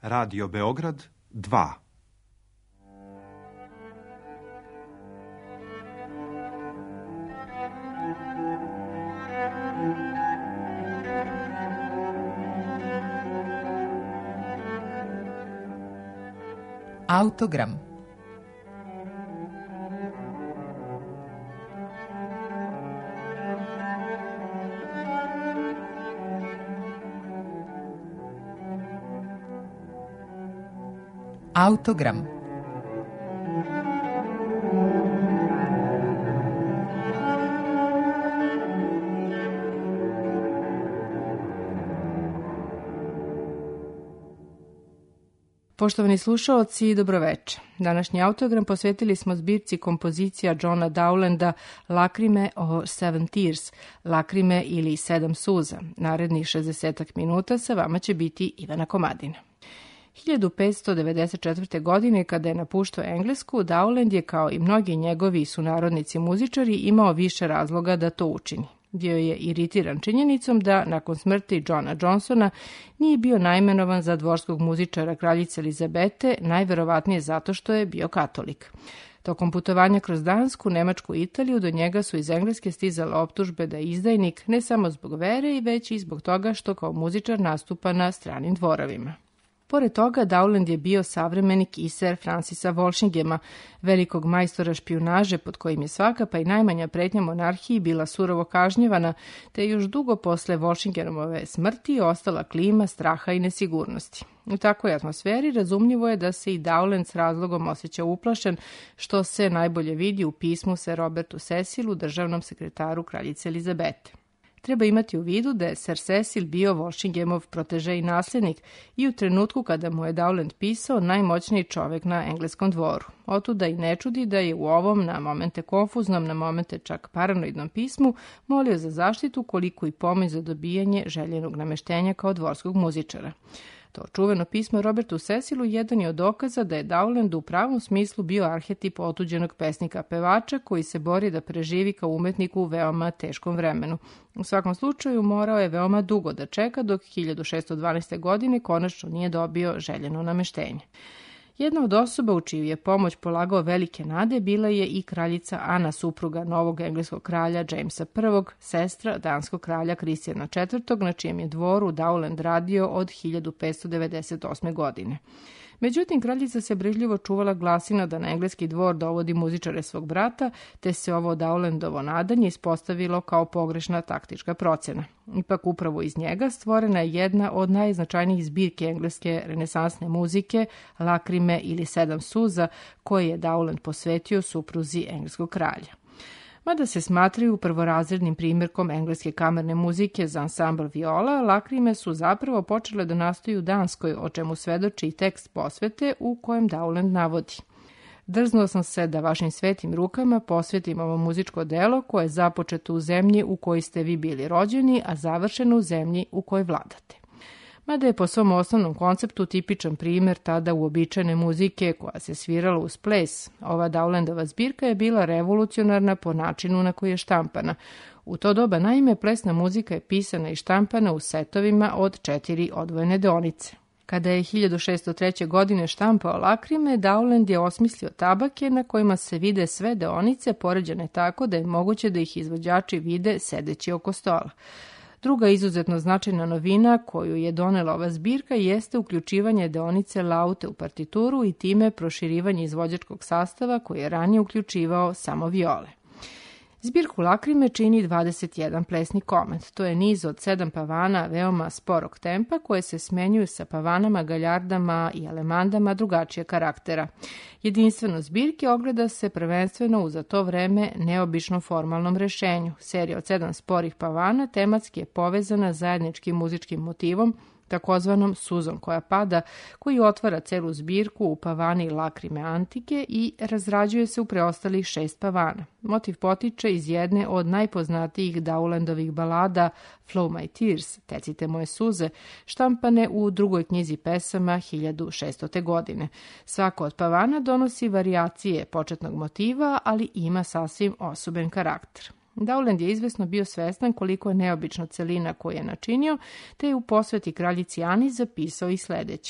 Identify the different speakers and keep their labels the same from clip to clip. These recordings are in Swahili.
Speaker 1: Radio Beograd 2.
Speaker 2: Autogram. Autogram.
Speaker 3: Poštovani slušaoci, dobroveče. Današnji autogram posvetili smo zbirci kompozicija Johna Dowlanda Lakrime or Seven Tears, Lakrime ili Sedam suza. Narednih 60 minuta sa vama će biti Ivana Komadina. 1594. godine, kada je napuštao Englesku, Dowland je, kao i mnogi njegovi sunarodnici muzičari, imao više razloga da to učini. Bio je iritiran činjenicom da, nakon smrti Johna Johnsona, nije bio naimenovan za dvorskog muzičara kraljice Elizabete, najverovatnije zato što je bio katolik. Tokom putovanja kroz Dansku, Nemačku i Italiju do njega su iz Engleske stizale optužbe da je izdajnik ne samo zbog vere, već i zbog toga što kao muzičar nastupa na stranim dvorovima. Pored toga, Dowland je bio savremenik i Sir Francisa Walsingema, velikog majstora špijunaže pod kojim je svaka pa i najmanja pretnja monarhiji bila surovo kažnjevana, te je još dugo posle Walsingemove smrti ostala klima straha i nesigurnosti. U takvoj atmosferi razumljivo je da se i Dowland s razlogom osjeća uplašen, što se najbolje vidi u pismu Sir Robertu Cecilu, državnom sekretaru kraljice Elizabete. Treba imati u vidu da je Sir Cecil bio Walsingemov proteže i nasljednik i u trenutku kada mu je Dowland pisao najmoćniji čovek na engleskom dvoru. Otuda i ne čudi da je u ovom, na momente konfuznom, na momente čak paranoidnom pismu, molio za zaštitu, koliko i pomoć za dobijanje željenog nameštenja kao dvorskog muzičara. To čuveno pismo Robertu Cecilu jedan je od dokaza da je Dowland u pravom smislu bio arhetip otuđenog pesnika-pevača koji se bori da preživi kao umetnik u veoma teškom vremenu. U svakom slučaju morao je veoma dugo da čeka dok 1612. godine konačno nije dobio željeno nameštenje. Jedna od osoba u čiju je pomoć polagao velike nade bila je i kraljica Ana, supruga novog engleskog kralja Jamesa I, sestra danskog kralja Kristijana IV, na čijem je dvoru Dowland radio od 1598. godine. Međutim, kraljica se brižljivo čuvala glasina da na engleski dvor dovodi muzičare svog brata, te se ovo Dowlandovo nadanje ispostavilo kao pogrešna taktička procena. Ipak upravo iz njega stvorena je jedna od najznačajnijih zbirki engleske renesansne muzike, Lakrime ili Sedam suza, koje je Dowland posvetio supruzi engleskog kralja. Mada se smatraju prvorazrednim primjerkom engleske kamerne muzike za ansambl viola, Lakrime su zapravo počele da nastaju u Danskoj, o čemu svedoči i tekst posvete u kojem Dowland navodi: "Drznuo sam se da vašim svetim rukama posvetim ovo muzičko delo koje je započeto u zemlji u kojoj ste vi bili rođeni, a završeno u zemlji u kojoj vladate." Mada je po svom osnovnom konceptu tipičan primjer tada uobičajene muzike koja se svirala uz ples, ova Dowlandova zbirka je bila revolucionarna po načinu na koji je štampana. U to doba, naime, plesna muzika je pisana i štampana u setovima od 4 odvojene deonice. Kada je 1603. godine štampao Lakrime, Dowland je osmislio tabake na kojima se vide sve deonice poređane tako da je moguće da ih izvođači vide sedeći oko stola. Druga izuzetno značajna novina koju je donela ova zbirka jeste uključivanje deonice laute u partituru i time proširivanje izvođačkog sastava koji je ranije uključivao samo viole. Zbirku Lakrime čini 21 plesni komad. To je niz od 7 pavana veoma sporog tempa koje se smenjuju sa pavanama, galjardama i alemandama drugačije karaktera. Jedinstveno zbirke ogleda se prvenstveno u za to vreme neobičnom formalnom rešenju. Serija od 7 sporih pavana tematski je povezana zajedničkim muzičkim motivom, takozvanom suzom koja pada, koji otvara celu zbirku u pavani Lakrime antike i razrađuje se u preostalih 6 pavana. Motiv potiče iz jedne od najpoznatijih Dowlandovih balada Flow My Tears, Tecite moje suze, štampane u drugoj knjizi pesama 1600. godine. Svako od pavana donosi varijacije početnog motiva, ali ima sasvim osoben karakter. Dowland je izvesno bio svestan koliko je neobična celina koju je načinio, te je u posveti kraljici Ani zapisao i sledeće.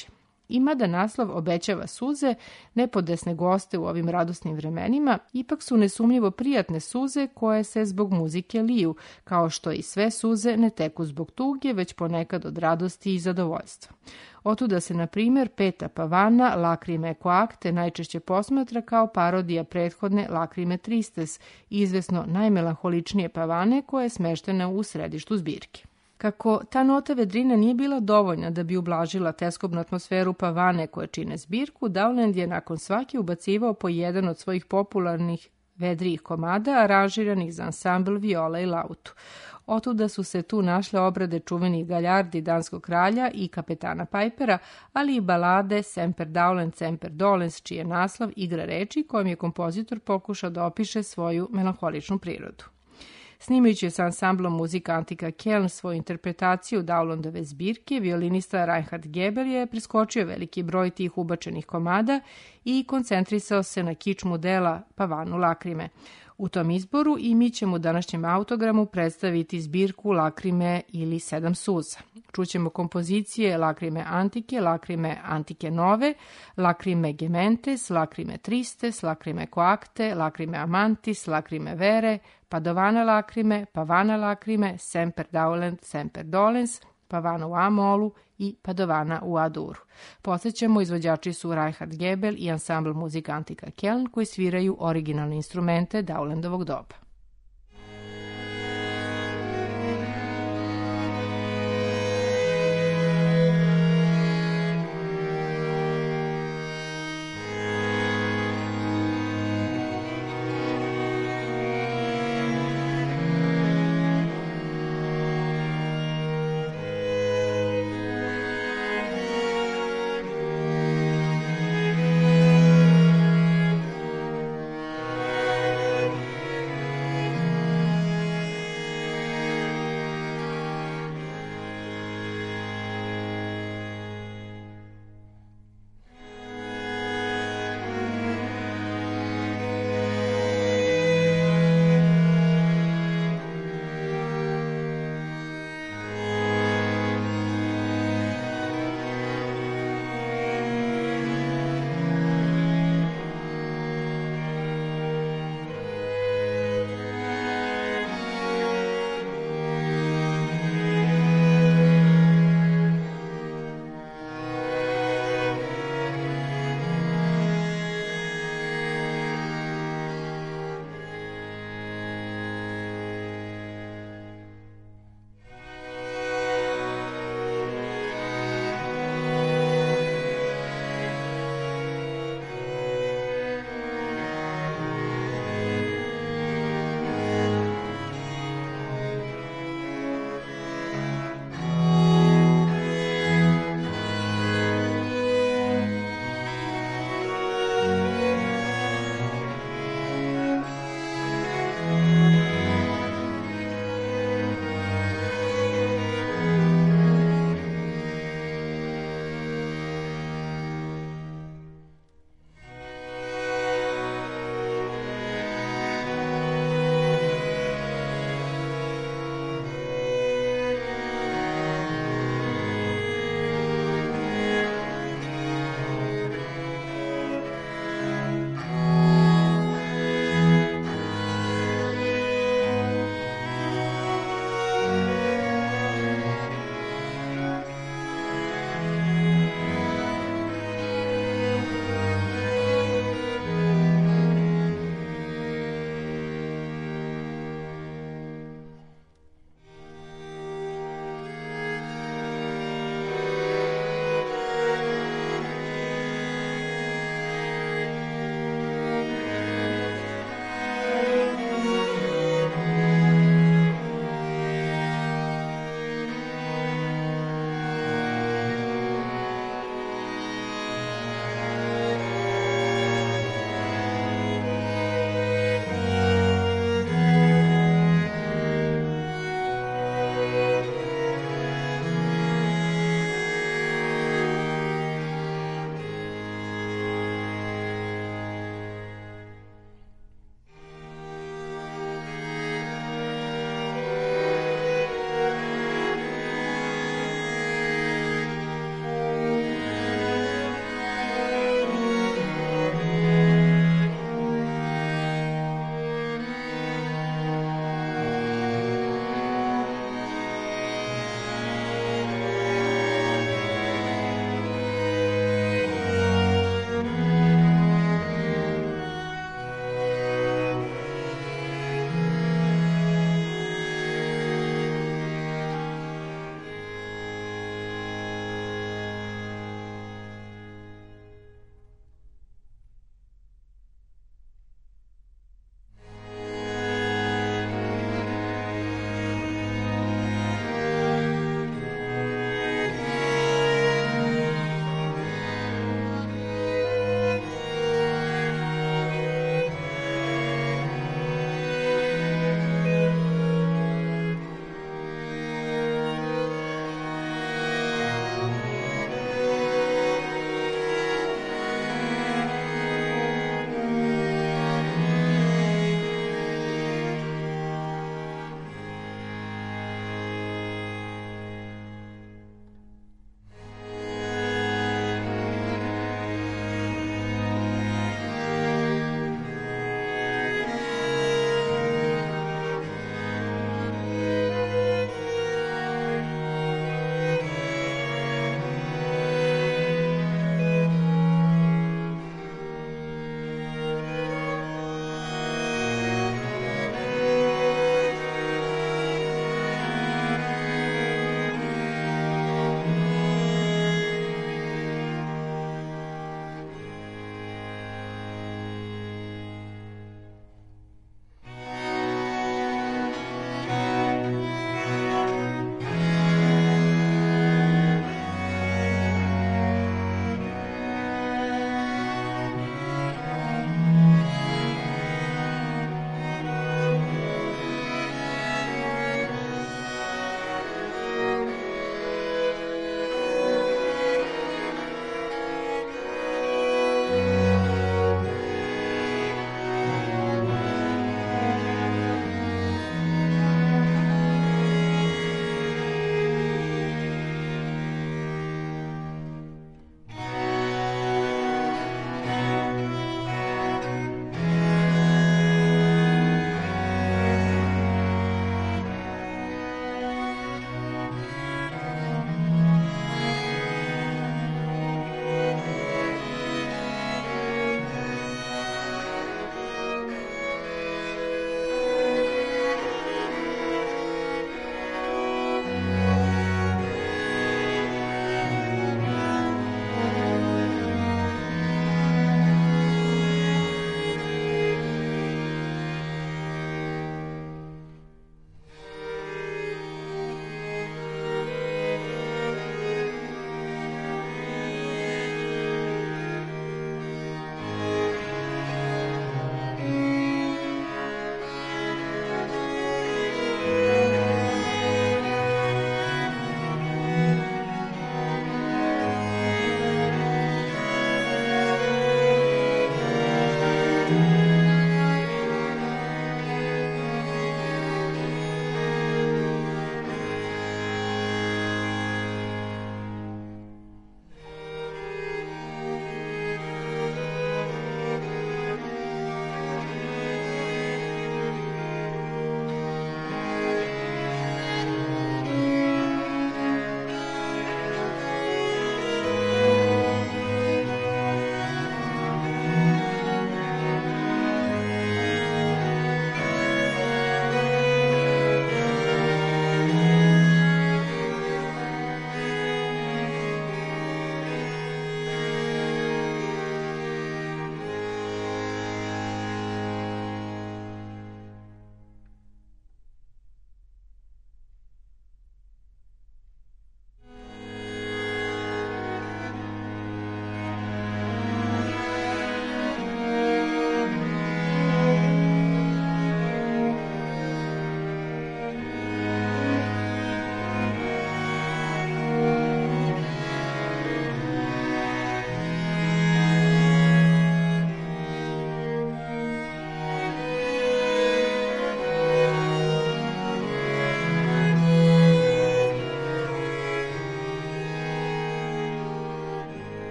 Speaker 3: I mada naslov obećava suze, nepodesne goste u ovim radosnim vremenima, ipak su nesumnjivo prijatne suze koje se zbog muzike liju, kao što i sve suze ne teku zbog tuge, već ponekad od radosti i zadovoljstva. Otuda se, na primjer, peta pavana, Lacrime coacte, najčešće posmatra kao parodija prethodne Lacrime tristes, izvesno najmelanholičnije pavane koja je smeštena u središtu zbirke. Kako ta nota vedrine nije bila dovoljna da bi ublažila teskobnu atmosferu pavane koje čine zbirku, Dowland je nakon svake ubacivao po jedan od svojih popularnih vedrijih komada, aranžiranih za ansambl, viola i lautu. Otuda su se tu našle obrade čuvenih galjardi Danskog kralja i kapetana Pipera, ali i balade Semper Dowland, Semper Dolens, čiji je naslov igra reči kojom je kompozitor pokušao da opiše svoju melanholičnu prirodu. Snimajući sa ansamblom muzika Antika Keln svoju interpretaciju Dowlandove zbirke, violinista Reinhard Gebel je preskočio veliki broj tih ubačenih komada i koncentrisao se na kičmu dela Pavanu Lakrime. U tom izboru i mi ćemo u današnjem autogramu predstaviti zbirku Lakrime ili Sedam suza. Čućemo kompozicije Lakrime Antike nove, Lakrime gementes, Lakrime tristes, Lakrime coacte, Lakrime amantis, Lakrime vere, Padovana Lakrime, Pavana Lakrime, Semper Dowland, Semper Dolens, Pavana u A-molu i Padovana u A-duru. Podsjećamo, izvođači su Reinhard Gebel i ansambl muzika Antika Keln koji sviraju originalne instrumente Dowlandovog doba.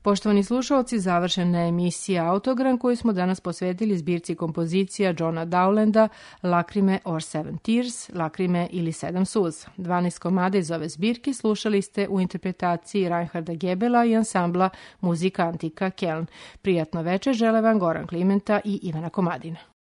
Speaker 3: Poštovani slušalci, završena je emisija Autogram koju smo danas posvetili zbirci kompozicija Johna Dowlanda Lacrime or Seven Tears, Lakrime ili Sedam suza. 12 komada iz ove zbirke slušali ste u interpretaciji Reinharda Gebela i ansambla Muzika Antika Keln. Prijatno večer žele vam Goran Klimenta i Ivana Komadina.